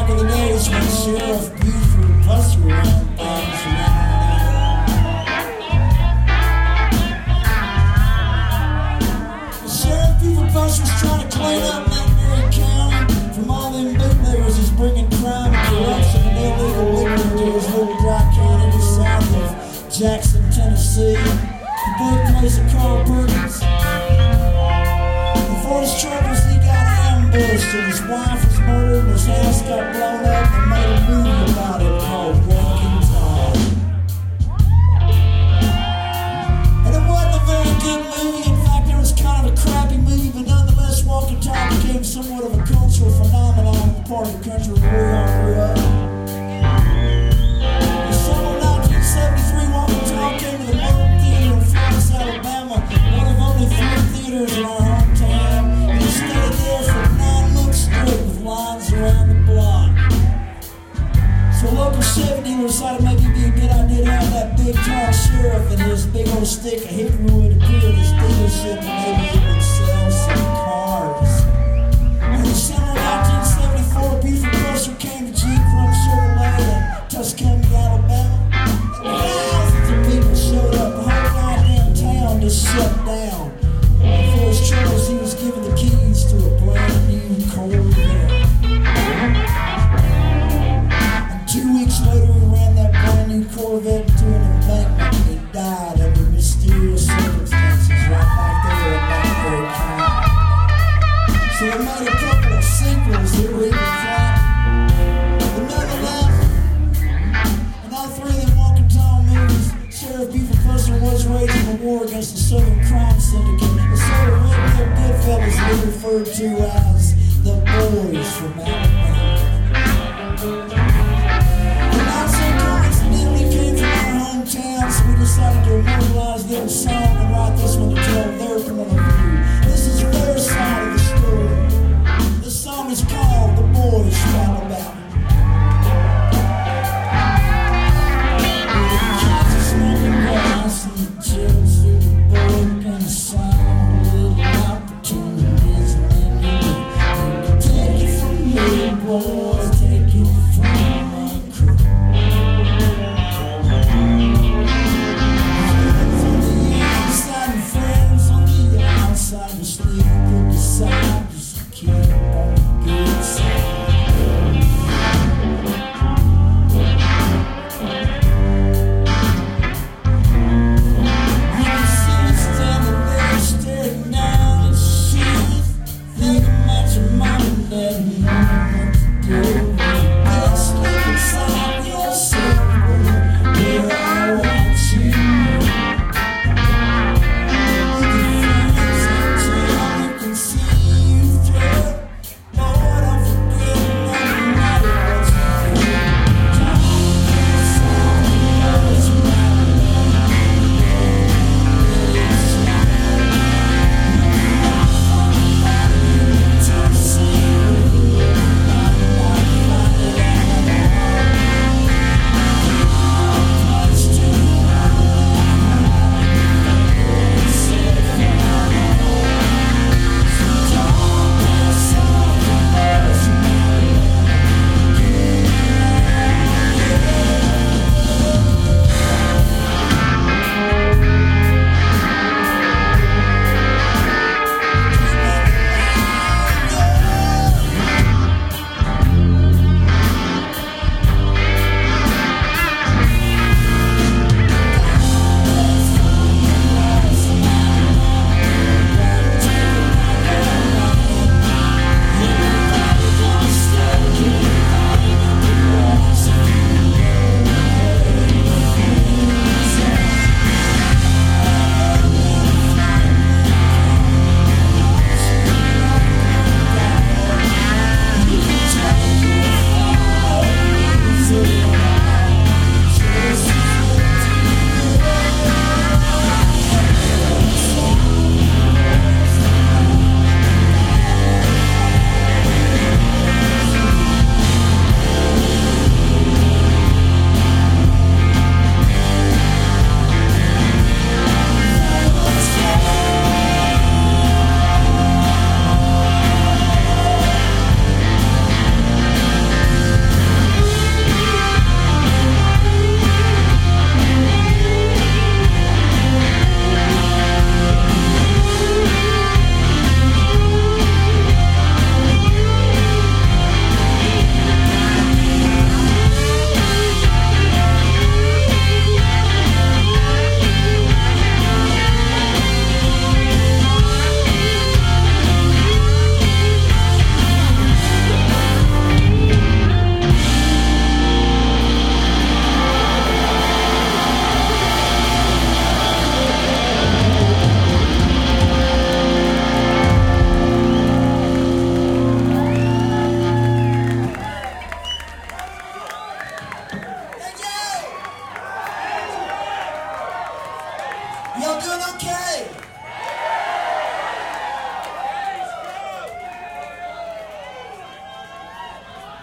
back in the days when Sheriff Buford Buster ran things around. Sheriff Buford Buster was trying to clean up McNairy County from all them bootleggers who's bringing crime and corruption and illegal liquor into his little dry county just south of Jackson, Tennessee, the birthplace of Carl Perkins. Before his troubles, he got ambushed and his wife was murdered and his house got blown up and made a movie about it called Walking Tall. And it wasn't a very good movie. In fact, it was kind of a crappy movie, but nonetheless, Walking Tall became somewhat of a cultural phenomenon in the part of the country where we all grew up. In summer 1973, Walking Tall came to the Merton Theater in Florence, Alabama, one of only 3 theaters in our hometown. And he stayed there for 9 months straight with lines around the block. So a local Chevy dealer decided maybe it'd be a good idea to have that big tall sheriff and his big old stick of hickory wood appear at his dealership, and maybe he would sell some cars. In the summer of 1974, Buford Buster came to Jeep from Chevrolet in Tuscany, Alabama. Thousands of people showed up. The whole goddamn town just shut down. And for his troubles, he was given the keys to a brand new Corvette. And 2 weeks later, he ran that brand new Corvette into an embankment and he died under mysterious circumstances right back there in McNairy County. So they made a couple of sequels that were even flat. But nonetheless, in all 3 of them Walking Tall movies, Sheriff Buford Buster was waging a war against the Southern Crime Syndicate, the sort of red-haired Goodfellas we referred to as the Boys from Alabama. The not so coincidentally came from our hometown, so we decided to immortalize their song and write this one to tell their point of view. This is their side of the story. This song is called The Boys from Alabama. Y'all doing okay?